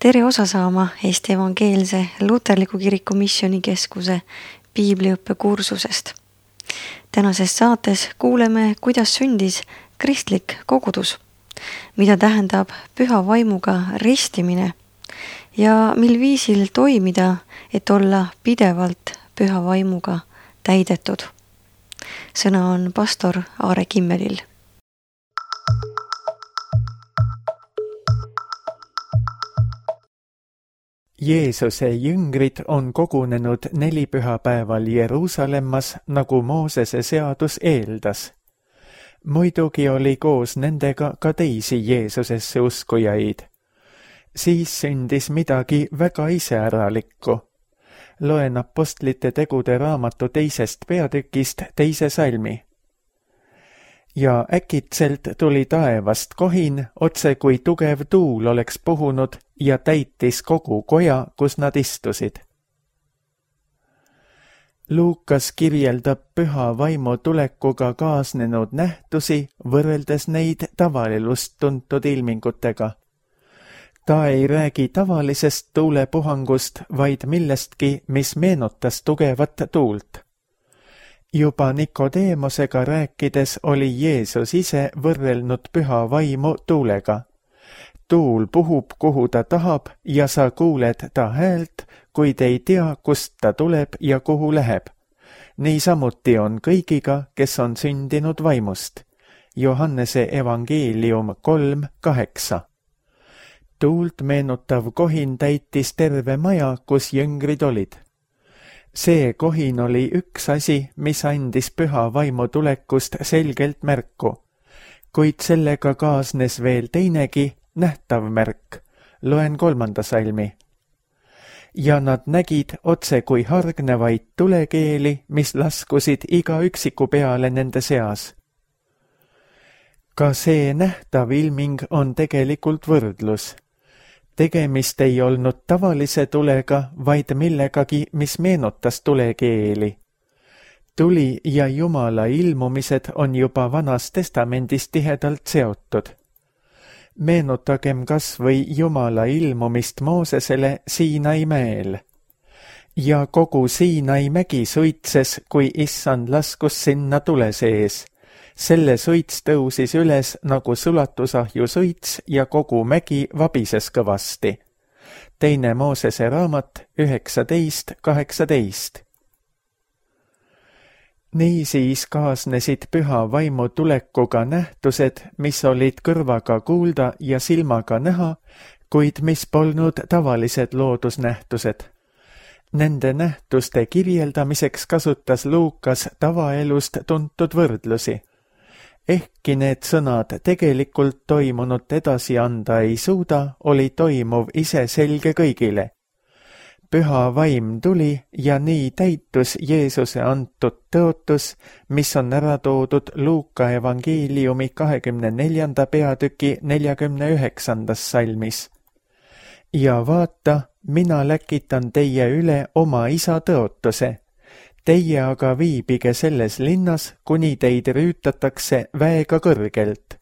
Tere osa saama Eesti Evangeelse Luterliku Kiriku Missioonikeskuse piibliõppe kursusest. Tänases saates kuuleme, kuidas sündis kristlik kogudus, mida tähendab püha vaimuga ristimine ja mil viisil toimida, et olla pidevalt püha vaimuga täidetud. Sõna on pastor Aare Kimmelil. Jeesuse jüngrid on kogunenud 4 pühapäeval Jeruusalemmas, nagu Moosese seadus eeldas. Muidugi oli koos nendega ka teisi Jeesusesse uskujaid. Siis sündis midagi väga iseäralikku. Loen Apostlite tegude raamatu 2. peatükist 2. salmi. Ja äkitselt tuli taevast kohin, otse kui tugev tuul oleks puhunud ja täitis kogu koja, kus nad istusid. Luukas kirjeldab püha vaimu tulekuga kaasnenud nähtusi, võrreldes neid tavaelust tuntud ilmingutega. Ta ei räägi tavalisest tuulepuhangust, vaid millestki, mis meenutas tugevat tuult. Juba Nikodeemosega rääkides oli Jeesus ise võrrelnud püha vaimu tuulega. Tuul puhub, kuhu ta tahab, ja sa kuuled ta häält, kuid ei tea, kust ta tuleb ja kuhu läheb. Niisamuti on kõigiga, kes on sündinud vaimust. Johannese evangeelium 3:8. Tuult meenutav kohin täitis terve maja, kus jüngrid olid. See kohin oli üks asi, mis andis püha vaimu tulekust selgelt märku. Kuid sellega kaasnes veel teinegi nähtav märk. Loen 3. salmi. Ja nad nägid otse kui hargnevaid tulekeeli, mis laskusid iga üksiku peale nende seas. Ka see nähtav ilming on tegelikult võrdlus. Tegemist ei olnud tavalise tulega, vaid millegagi, mis meenutas tulekeeli. Tuli ja Jumala ilmumised on juba Vanas Testamendis tihedalt seotud. Meenutagem kas või Jumala ilmumist Moosesele Siinai mäel. Ja kogu Siinai mägi suitses, kui Issand laskus sinna tule sees. Selle suits tõusis üles nagu sulatusahju suits ja kogu mägi vabises kõvasti. 2. Moosese raamat 19:18. Niisiis kaasnesid püha vaimu tulekuga nähtused, mis olid kõrvaga kuulda ja silmaga näha, kuid mis polnud tavalised loodusnähtused. Nende nähtuste kirjeldamiseks kasutas Luukas tavaelust tuntud võrdlusi. Ehkki need sõnad tegelikult toimunut edasi anda ei suuda, oli toimuv ise selge kõigile. Püha vaim tuli ja nii täitus Jeesuse antud tõotus, mis on ära toodud Luuka evangeeliumi 24. peatüki 49. salmis. Ja vaata, mina läkitan teie üle oma isa tõotuse. Teie aga viibige selles linnas, kuni teid rüütatakse väega kõrgelt.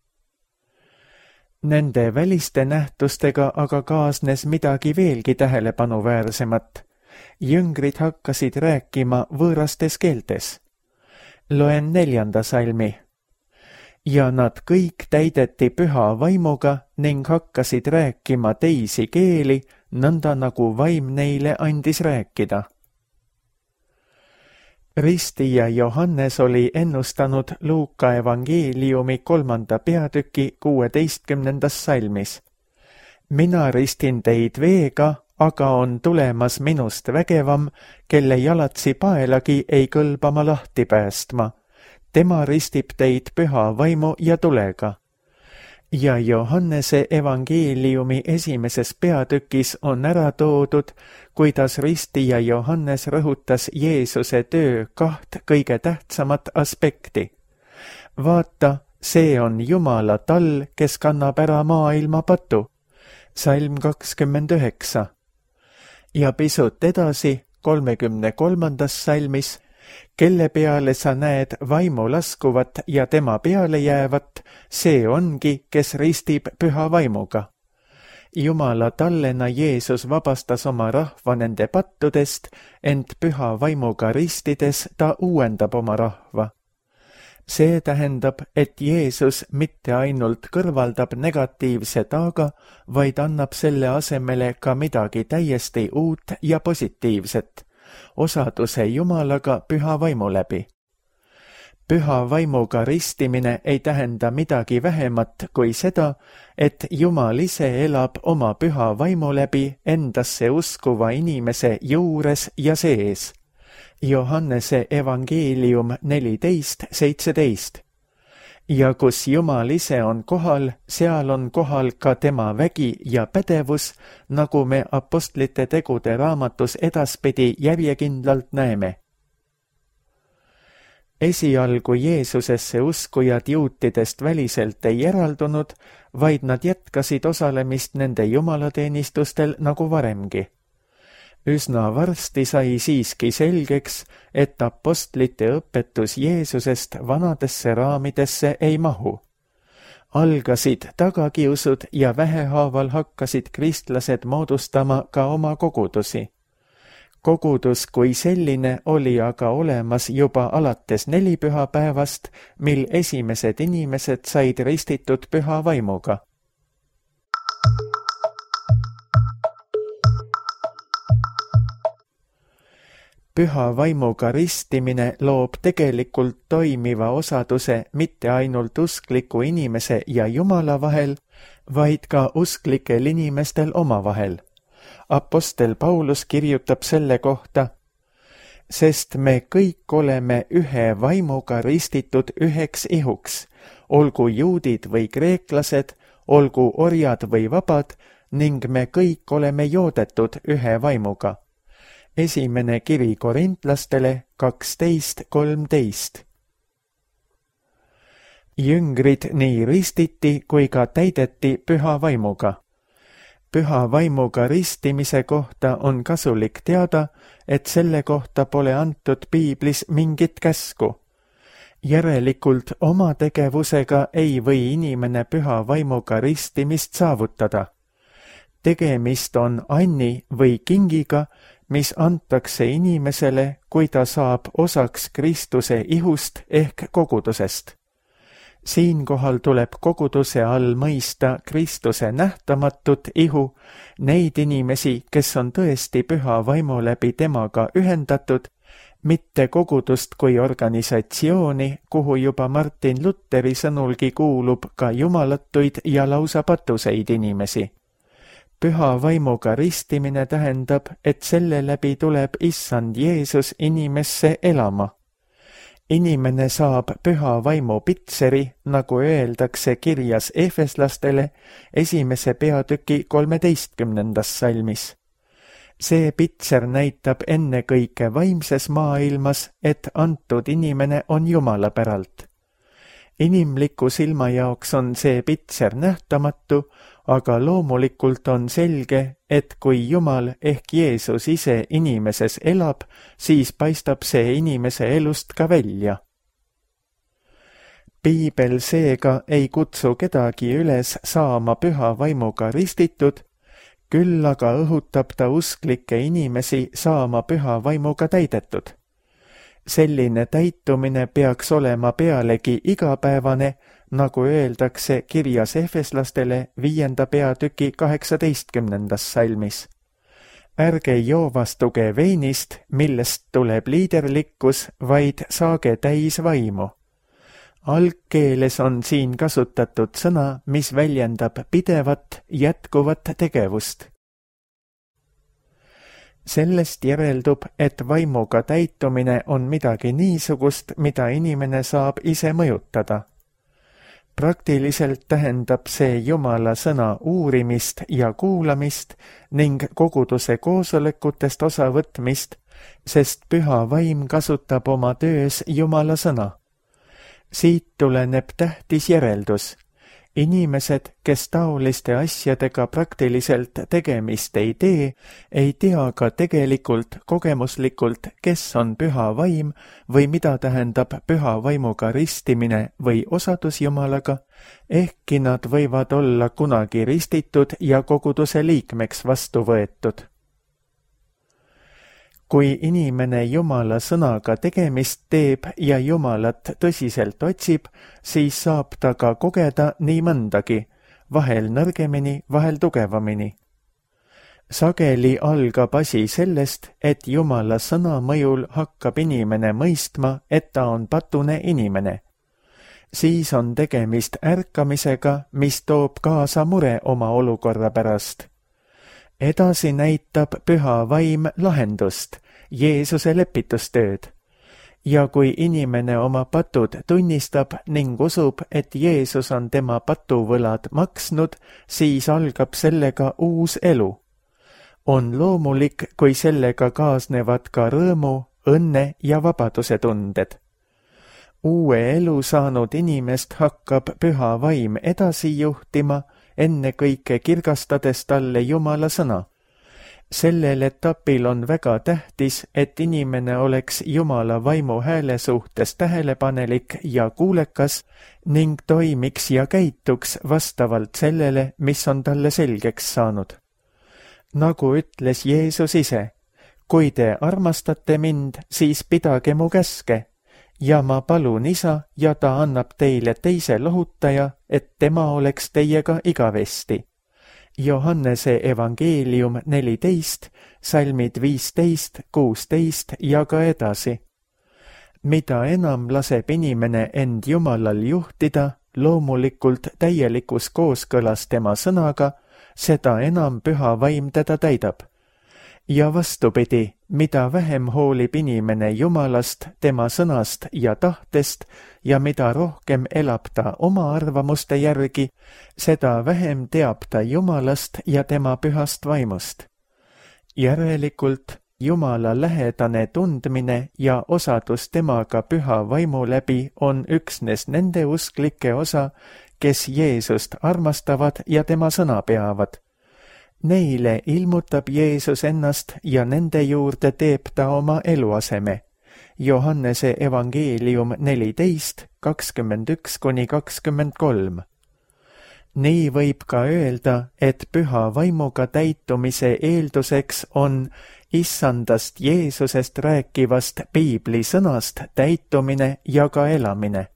Nende väliste nähtustega aga kaasnes midagi veelgi tähelepanuväärsemat. Jüngrid hakkasid rääkima võõrastes keeltes. Loen 4. salmi. Ja nad kõik täideti püha vaimuga ning hakkasid rääkima teisi keeli, nõnda nagu vaim neile andis rääkida. Ristija Johannes oli ennustanud Luuka evangeeliumi 3. peatüki 16. salmis. Mina ristin teid veega, aga on tulemas minust vägevam, kelle jalatsi paelagi ei kõlba ma lahti päästma. Tema ristib teid püha vaimu ja tulega. Ja Johannese evangeeliumi 1. peatükis on ära toodud, kuidas ristija Johannes rõhutas Jeesuse töö 2 kõige tähtsamat aspekti. Vaata, see on Jumala tall, kes kannab ära maailma patu. Salm 29. Ja pisut edasi 33. salmis kelle peale sa näed vaimu laskuvat ja tema peale jäävat, see ongi, kes ristib püha vaimuga. Jumala tallena Jeesus vabastas oma rahva nende pattudest, ent püha vaimuga ristides ta uuendab oma rahva. See tähendab, et Jeesus mitte ainult kõrvaldab negatiivse taaga, vaid annab selle asemele ka midagi täiesti uut ja positiivset, osaduse Jumalaga püha vaimu läbi. Püha vaimuga ristimine ei tähenda midagi vähemat kui seda, et Jumal ise elab oma püha vaimu läbi endasse uskuva inimese juures ja sees. Johannese evangeelium 14:17. Ja kus Jumal ise on kohal, seal on kohal ka tema vägi ja pädevus, nagu me apostlite tegude raamatus edaspidi järjekindlalt näeme. Esialgu Jeesusesse uskujad juutidest väliselt ei eraldunud, vaid nad jätkasid osalemist nende jumalateenistustel nagu varemgi. Üsna varsti sai siiski selgeks, et apostlite õpetus Jeesusest vanadesse raamidesse ei mahu. Algasid tagakiusud ja vähehaaval hakkasid kristlased moodustama ka oma kogudusi. Kogudus kui selline oli aga olemas juba alates nelipühapäevast, mil esimesed inimesed said ristitud püha vaimuga. Püha vaimuga ristimine loob tegelikult toimiva osaduse mitte ainult uskliku inimese ja Jumala vahel, vaid ka usklikel inimestel omavahel. Apostel Paulus kirjutab selle kohta, sest me kõik oleme ühe vaimuga ristitud üheks ihuks, olgu juudid või kreeklased, olgu orjad või vabad, ning me kõik oleme joodetud ühe vaimuga. Esimene kiri Korintlastele 12:13. Jüngrid nii ristiti kui ka täideti püha vaimuga. Püha vaimuga ristimise kohta on kasulik teada, et selle kohta pole antud piiblis mingit käsku. Järelikult oma tegevusega ei või inimene püha vaimuga ristimist saavutada. Tegemist on anni või kingiga, mis antakse inimesele, kui ta saab osaks Kristuse ihust ehk kogudusest. Siinkohal tuleb koguduse all mõista Kristuse nähtamatut ihu, neid inimesi, kes on tõesti püha vaimu läbi temaga ühendatud, mitte kogudust kui organisatsiooni, kuhu juba Martin Lutheri sõnulgi kuulub ka jumalatuid ja lausa patuseid inimesi. Püha vaimuga ristimine tähendab, et selle läbi tuleb Issand Jeesus inimesse elama. Inimene saab püha vaimu pitseri, nagu öeldakse kirjas Efeslastele 1. peatüki 13. salmis. See pitser näitab ennekõike vaimses maailmas, et antud inimene on Jumala päralt. Inimliku silma jaoks on see pitser nähtamatu, aga loomulikult on selge, et kui Jumal ehk Jeesus ise inimeses elab, siis paistab see inimese elust ka välja. Piibel seega ei kutsu kedagi üles saama püha vaimuga ristitud, küll aga õhutab ta usklikke inimesi saama püha vaimuga täidetud. Selline täitumine peaks olema pealegi igapäevane, nagu öeldakse kirjas Efeslastele 5. peatüki 18. salmis. Ärge joovastuge veinist, millest tuleb liiderlikkus, vaid saage täis vaimu. Algkeeles on siin kasutatud sõna, mis väljendab pidevat, jätkuvat tegevust. Sellest järeldub, et vaimuga täitumine on midagi niisugust, mida inimene saab ise mõjutada. Praktiliselt tähendab see Jumala sõna uurimist ja kuulamist ning koguduse koosolekutest osavõtmist, sest püha vaim kasutab oma töös Jumala sõna. Siit tuleneb tähtis järeldus. Inimesed, kes taoliste asjadega praktiliselt tegemist ei tee, ei tea ka tegelikult kogemuslikult, kes on püha vaim või mida tähendab püha vaimuga ristimine või osadus Jumalaga, ehkki nad võivad olla kunagi ristitud ja koguduse liikmeks vastu võetud. Kui inimene Jumala sõnaga tegemist teeb ja Jumalat tõsiselt otsib, siis saab ta ka kogeda nii mõndagi, vahel nõrgemini, vahel tugevamini. Sageli algab asi sellest, et Jumala sõna mõjul hakkab inimene mõistma, et ta on patune inimene. Siis on tegemist ärkamisega, mis toob kaasa mure oma olukorra pärast. Edasi näitab püha vaim lahendust, Jeesuse lepitustööd. Ja kui inimene oma patud tunnistab ning usub, et Jeesus on tema patuvõlad maksnud, siis algab sellega uus elu. On loomulik, kui sellega kaasnevad ka rõõmu, õnne ja vabaduse tunded. Uue elu saanud inimest hakkab püha vaim edasi juhtima, ennekõike kirgastades talle Jumala sõna. Sellel etapil on väga tähtis, et inimene oleks Jumala vaimu hääle suhtes tähelepanelik ja kuulekas ning toimiks ja käituks vastavalt sellele, mis on talle selgeks saanud. Nagu ütles Jeesus ise, kui te armastate mind, siis pidage mu käske, ja ma palun Isa ja ta annab teile teise lohutaja, et tema oleks teiega igavesti. Johannese evangeelium 14, salmid 15, 16 ja ka edasi. Mida enam laseb inimene end Jumalal juhtida, loomulikult täielikus kooskõlas tema sõnaga, seda enam püha vaim teda täidab. Ja vastupidi, mida vähem hoolib inimene Jumalast, tema sõnast ja tahtest ja mida rohkem elab ta oma arvamuste järgi, seda vähem teab ta Jumalast ja tema pühast vaimust. Järelikult Jumala lähedane tundmine ja osadus temaga püha vaimu läbi on üksnes nende usklike osa, kes Jeesust armastavad ja tema sõna peavad. Neile ilmutab Jeesus ennast ja nende juurde teeb ta oma eluaseme. Johannese evangeelium 14, 21–23. Nii võib ka öelda, et püha vaimuga täitumise eelduseks on issandast Jeesusest rääkivast piibli sõnast täitumine ja ka elamine.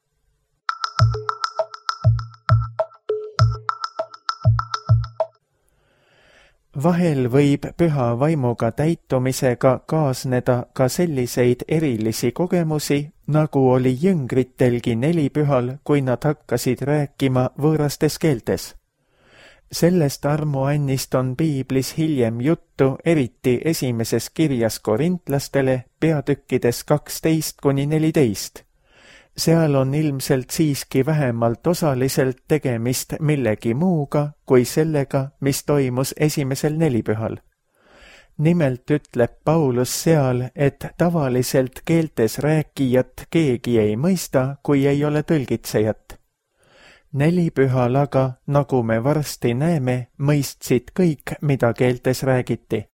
Vahel võib püha vaimuga täitumisega kaasneda ka selliseid erilisi kogemusi, nagu oli jüngritelgi nelipühal, kui nad hakkasid rääkima võõrastes keeltes. Sellest armuannist on piiblis hiljem juttu, eriti esimeses kirjas korintlastele, peatükkides 12–14. Seal on ilmselt siiski vähemalt osaliselt tegemist millegi muuga kui sellega, mis toimus esimesel nelipühal. Nimelt ütleb Paulus seal, et tavaliselt keeltes rääkijat keegi ei mõista, kui ei ole tõlgitsejat. Nelipühal aga, nagu me varsti näeme, mõistsid kõik, mida keeltes räägiti.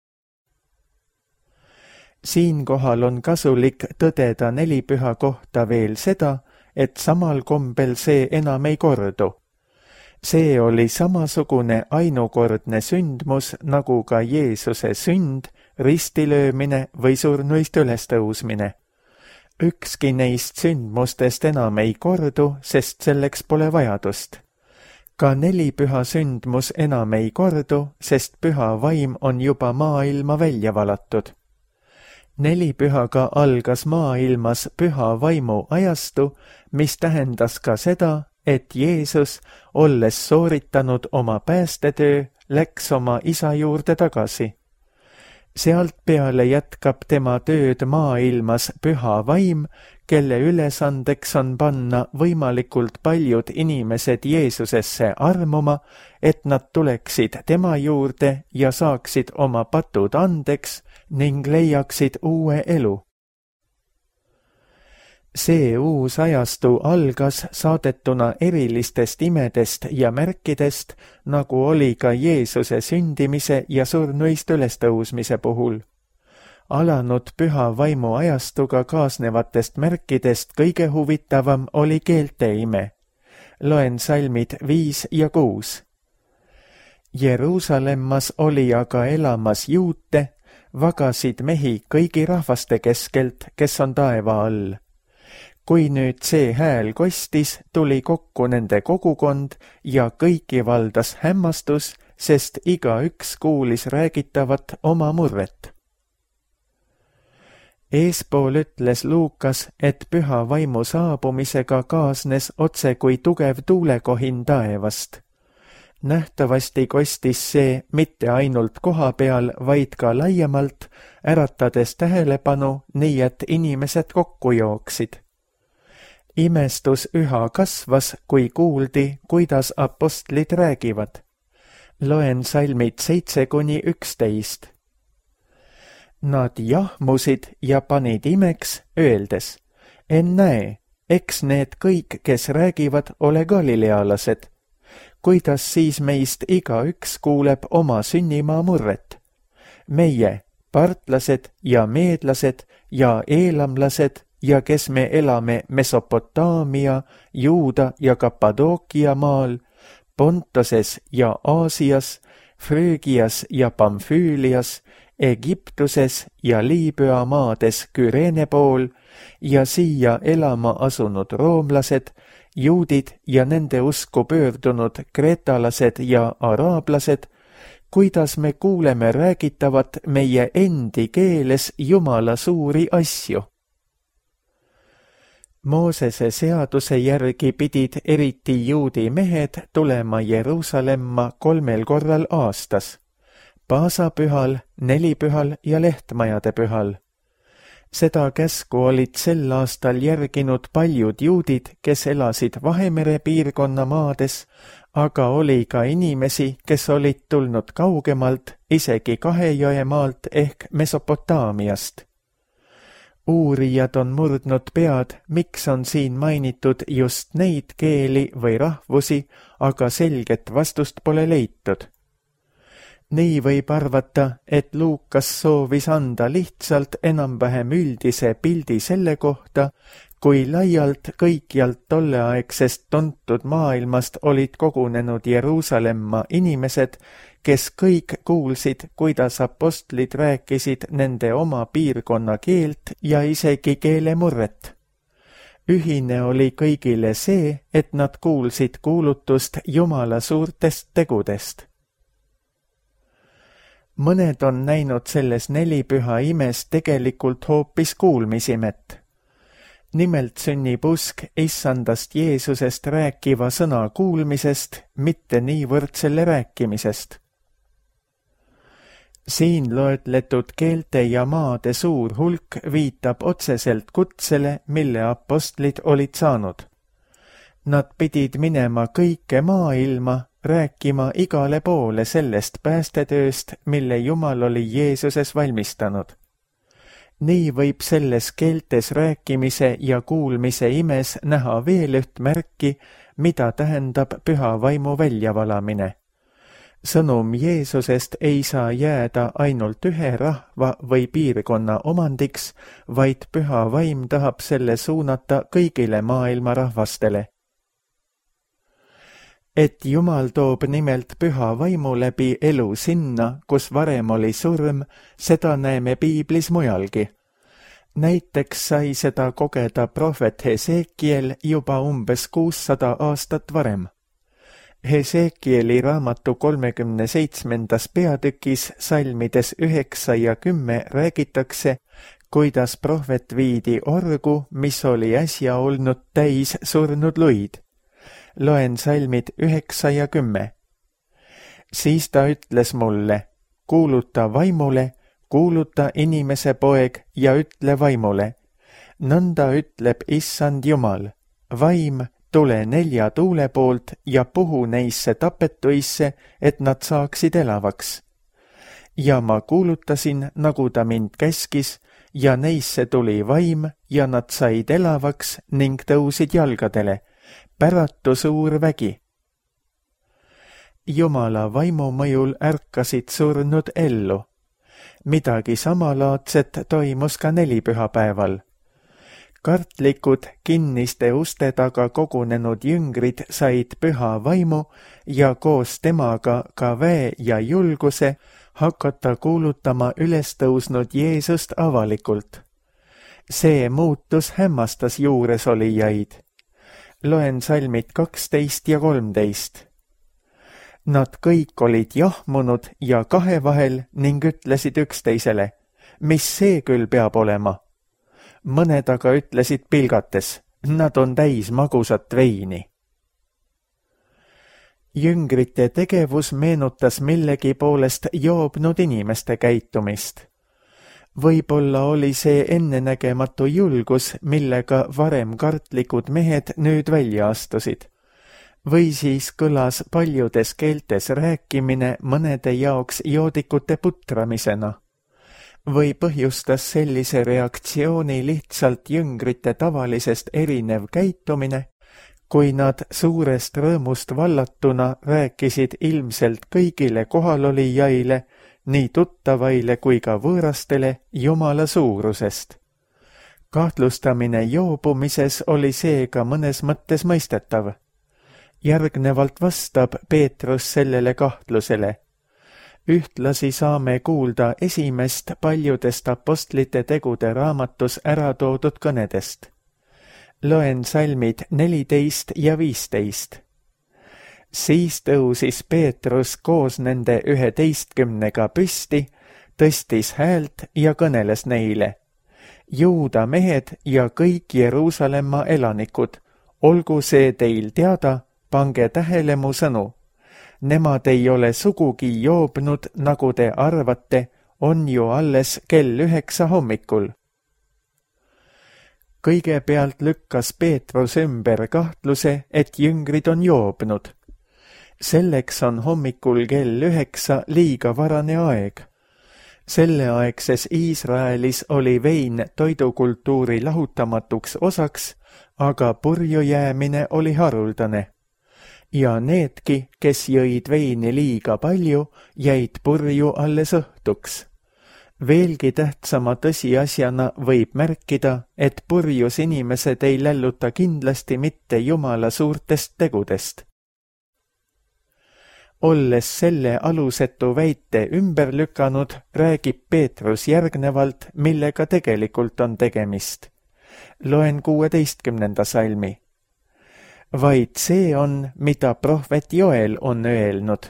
Siinkohal on kasulik tõdeda nelipüha kohta veel seda, et samal kombel see enam ei kordu. See oli samasugune ainukordne sündmus, nagu ka Jeesuse sünd, ristilöömine või surnuist ülestõusmine. Ükski neist sündmustest enam ei kordu, sest selleks pole vajadust. Ka nelipüha sündmus enam ei kordu, sest püha vaim on juba maailma välja valatud. Nelipühaga algas maailmas püha vaimu ajastu, mis tähendas ka seda, et Jeesus, olles sooritanud oma päästetöö, läks oma Isa juurde tagasi. Sealt peale jätkab tema tööd maailmas püha vaim, kelle ülesandeks on panna võimalikult paljud inimesed Jeesusesse armuma, et nad tuleksid tema juurde ja saaksid oma patud andeks ning leiaksid uue elu. See uus ajastu algas saadetuna erilistest imedest ja märkidest, nagu oli ka Jeesuse sündimise ja surnuist ülestõusmise puhul. Alanud püha vaimu ajastuga kaasnevatest märkidest kõige huvitavam oli keelte ime. Loen salmid 5 ja 6. Jeruusalemmas oli aga elamas juute, vagasid mehi kõigi rahvaste keskelt, kes on taeva all. Kui nüüd see hääl kostis, tuli kokku nende kogukond ja kõiki valdas hämmastus, sest igaüks kuulis räägitavat oma murret. Eespool ütles Luukas, et püha vaimu saabumisega kaasnes otse kui tugev tuulekohin taevast. Nähtavasti kostis see mitte ainult koha peal, vaid ka laiemalt, äratades tähelepanu, nii et inimesed kokku jooksid. Imestus üha kasvas, kui kuuldi, kuidas apostlid räägivad. Loen salmid 7-11. Nad jahmusid ja panid imeks, öeldes, ennäe, eks need kõik, kes räägivad, ole galilealased. Kuidas siis meist igaüks kuuleb oma sünnimaa murret? Meie, partlased ja meedlased ja eelamlased ja kes me elame Mesopotaamia, Juuda ja Kappadookia maal, Pontoses ja Aasias, Früügias ja Pamfüülias, Egiptuses ja Liibüa maades Küreene pool ja siia elama asunud roomlased, juudid ja nende usku pöördunud kreetalased ja araablased, kuidas me kuuleme räägitavat meie endi keeles Jumala suuri asju. Moosese seaduse järgi pidid eriti juudi mehed tulema Jeruusalemma 3 korral aastas, paasapühal, nelipühal ja lehtmajade pühal. Seda käsku olid sel aastal järginud paljud juudid, kes elasid Vahemere piirkonna maades, aga oli ka inimesi, kes olid tulnud kaugemalt, isegi Kahejõe maalt ehk Mesopotaamiast. Uurijad on murdnud pead, miks on siin mainitud just neid keeli või rahvusi, aga selget vastust pole leitud. Nii võib arvata, et Luukas soovis anda lihtsalt enam-vähem üldise pildi selle kohta, kui laialt kõikjalt tolleaegsest tuntud maailmast olid kogunenud Jeruusalemma inimesed, kes kõik kuulsid, kuidas apostlid rääkisid nende oma piirkonna keelt ja isegi keelemurret. Ühine oli kõigile see, et nad kuulsid kuulutust Jumala suurtest tegudest. Mõned on näinud selles nelipüha imes tegelikult hoopis kuulmisimet. Nimelt sünnib usk issandast Jeesusest rääkiva sõna kuulmisest, mitte niivõrd selle rääkimisest. Siin loetletud keelte ja maade suur hulk viitab otseselt kutsele, mille apostlid olid saanud. Nad pidid minema kõike maailma, rääkima igale poole sellest päästetööst, mille Jumal oli Jeesuses valmistanud. Nii võib selles keeltes rääkimise ja kuulmise imes näha veel üht märki, mida tähendab püha vaimu väljavalamine. Sõnum Jeesusest ei saa jääda ainult ühe rahva või piirkonna omandiks, vaid püha vaim tahab selle suunata kõigile maailma rahvastele. Et Jumal toob nimelt püha vaimu läbi elu sinna, kus varem oli surm, seda näeme piiblis mujalgi. Näiteks sai seda kogeda prohvet Hesekiel juba umbes 600 aastat varem. Hesekieli raamatu 37. peatükis salmides 9 ja 10 räägitakse, kuidas prohvet viidi orgu, mis oli äsja olnud täis surnud luid. Loen salmid 9 ja 10. Siis ta ütles mulle, kuuluta vaimule, kuuluta inimese poeg ja ütle vaimule. Nõnda ütleb issand Jumal, vaim, tule 4 tuule poolt ja puhu neisse tapetuisse, et nad saaksid elavaks. Ja ma kuulutasin, nagu ta mind käskis, ja neisse tuli vaim ja nad said elavaks ning tõusid jalgadele, päratu suur vägi. Jumala vaimu mõjul ärkasid surnud ellu. Midagi samalaadset toimus ka nelipühapäeval. Kartlikud kinniste uste taga kogunenud jüngrid said püha vaimu ja koos temaga ka väe ja julguse hakata kuulutama ülestõusnud Jeesust avalikult. See muutus hämmastas juuresolijaid. Loen salmid 12 ja 13. Nad kõik olid jahmunud ja kahe vahel ning ütlesid üksteisele, mis see küll peab olema. Mõned aga ütlesid pilgates, nad on täis magusat veini. Jüngrite tegevus meenutas millegi poolest joobnud inimeste käitumist. Võib-olla oli see ennenägematu julgus, millega varem kartlikud mehed nüüd välja astusid. Või siis kõlas paljudes keeltes rääkimine mõnede jaoks joodikute putramisena. Või põhjustas sellise reaktsiooni lihtsalt jüngrite tavalisest erinev käitumine, kui nad suurest rõõmust vallatuna rääkisid ilmselt kõigile kohalolijaile, nii tuttavaile kui ka võõrastele Jumala suurusest. Kahtlustamine joobumises oli seega mõnes mõttes mõistetav. Järgnevalt vastab Peetrus sellele kahtlusele. Ühtlasi saame kuulda esimest paljudest apostlite tegude raamatus ära toodud kõnedest. Loen salmid 14 ja 15. Siis tõusis Peetrus koos nende 11 püsti, tõstis häält ja kõneles neile. Juuda mehed ja kõik Jeruusalemma elanikud, olgu see teil teada, pange tähele mu sõnu. Nemad ei ole sugugi joobnud, nagu te arvate, on ju alles kell 9 hommikul. Kõigepealt lükkas Peetrus ümber kahtluse, et jüngrid on joobnud. Selleks on hommikul kell 9 liiga varane aeg. Selleaegses Iisraelis oli vein toidukultuuri lahutamatuks osaks, aga purju jäämine oli haruldane. Ja needki, kes jõid veini liiga palju, jäid purju alles õhtuks. Veelgi tähtsama tõsiasjana võib märkida, et purjus inimesed ei lälluta kindlasti mitte Jumala suurtest tegudest. Olles selle alusetu väite ümber lükanud, räägib Peetrus järgnevalt, millega tegelikult on tegemist. Loen 16. salmi. Vaid see on, mida prohvet Joel on öelnud.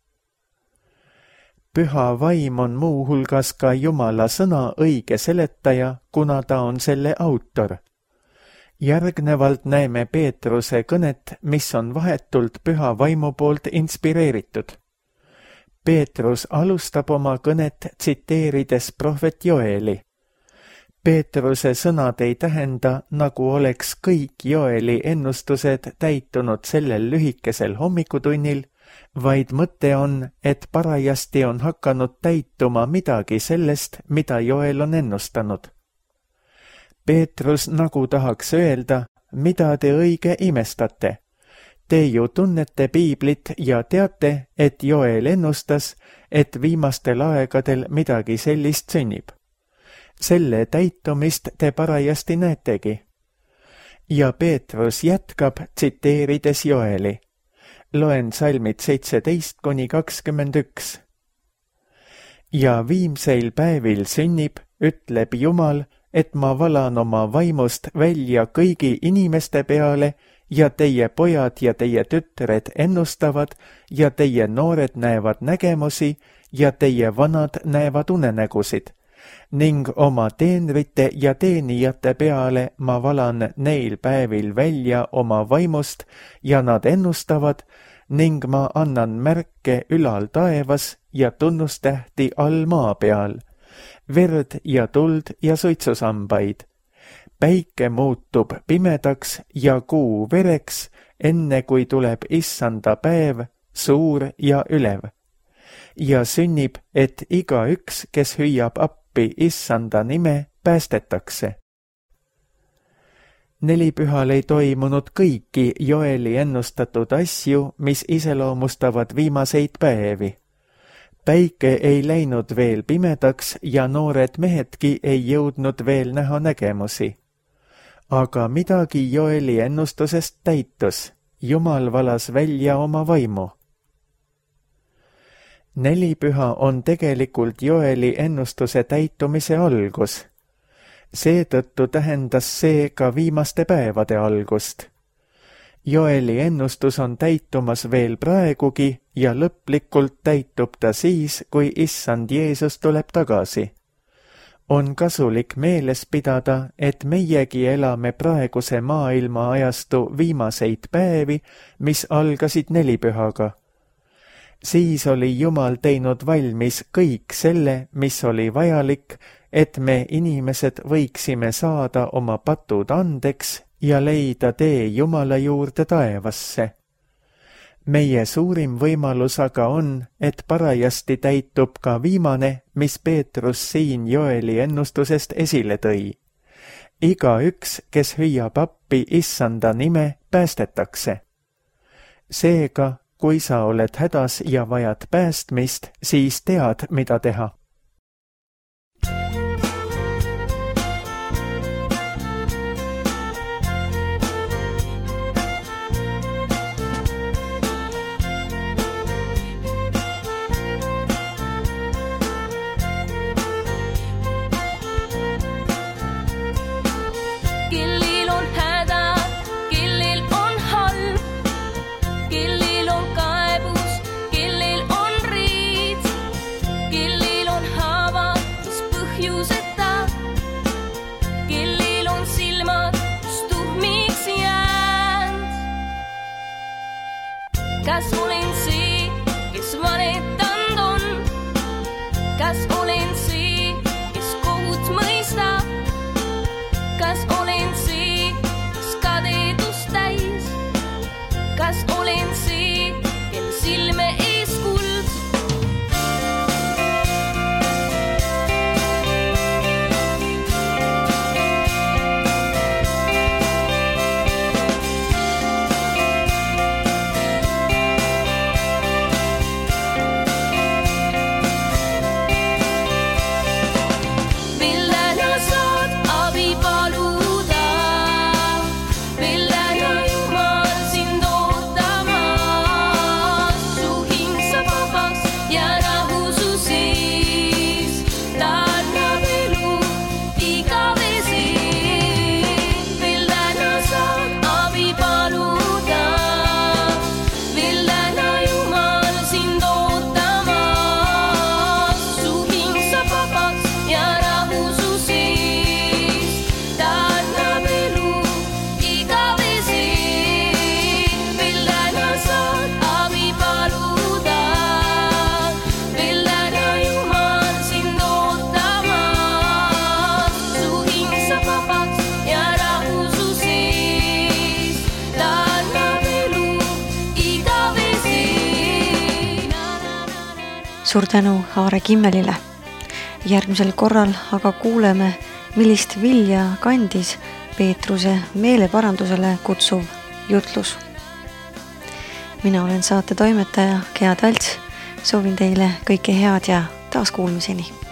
Püha vaim on muuhulgas ka Jumala sõna õige seletaja, kuna ta on selle autor. Järgnevalt näeme Peetruse kõnet, mis on vahetult püha vaimu poolt inspireeritud. Peetrus alustab oma kõnet tsiteerides prohvet Joeli. Peetruse sõnad ei tähenda, nagu oleks kõik Joeli ennustused täitunud sellel lühikesel hommikutunnil, vaid mõte on, et parajasti on hakanud täituma midagi sellest, mida Joel on ennustanud. Peetrus nagu tahaks öelda, mida te õige imestate. Te ju tunnete piiblit ja teate, et Joel ennustas, et viimastel aegadel midagi sellist sünnib. Selle täitumist te parajasti näetegi. Ja Peetrus jätkab tsiteerides Joeli. Loen salmid 17-21. Ja viimseil päevil sünnib, ütleb Jumal, et ma valan oma vaimust välja kõigi inimeste peale ja teie pojad ja teie tütred ennustavad ja teie noored näevad nägemusi ja teie vanad näevad unenägusid. Ning oma teenrite ja teenijate peale ma valan neil päevil välja oma vaimust ja nad ennustavad ning ma annan märke ülal taevas ja tunnustähti all maa peal, verd ja tuld ja suitsusambaid. Päike muutub pimedaks ja kuu vereks, enne kui tuleb issanda päev, suur ja ülev. Ja sünnib, et igaüks, kes hüüab appi issanda nime, päästetakse. Nelipühal ei toimunud kõiki Joeli ennustatud asju, mis iseloomustavad viimaseid päevi. Päike ei läinud veel pimedaks ja noored mehedki ei jõudnud veel näha nägemusi. Aga midagi Joeli ennustusest täitus. Jumal valas välja oma vaimu. Nelipüha on tegelikult Joeli ennustuse täitumise algus. Seetõttu tähendas see ka viimaste päevade algust. Joeli ennustus on täitumas veel praegugi ja lõplikult täitub ta siis, kui Issand Jeesus tuleb tagasi. On kasulik meeles pidada, et meiegi elame praeguse maailma ajastu viimaseid päevi, mis algasid nelipühaga. Siis oli Jumal teinud valmis kõik selle, mis oli vajalik, et me inimesed võiksime saada oma patud andeks ja leida tee Jumala juurde taevasse. Meie suurim võimalus aga on, et parajasti täitub ka viimane, mis Peetrus siin Joeli ennustusest esile tõi. Igaüks, kes hüüab appi Issanda nime, päästetakse. Seega, kui sa oled hädas ja vajad päästmist, siis tead, mida teha. Kas olen see, kes valetanud on? Kas olen see, kes kohut mõistab? Kas olen see, kes kadedust täis? Kas olen see, kel silme ees kuld? Suur tänu Aare Kimmelile. Järgmisel korral aga kuuleme, millist vilja kandis Peetruse meeleparandusele kutsuv jutlus. Mina olen saate toimetaja Gea Talts. Soovin teile kõike head ja taas kuulmiseni.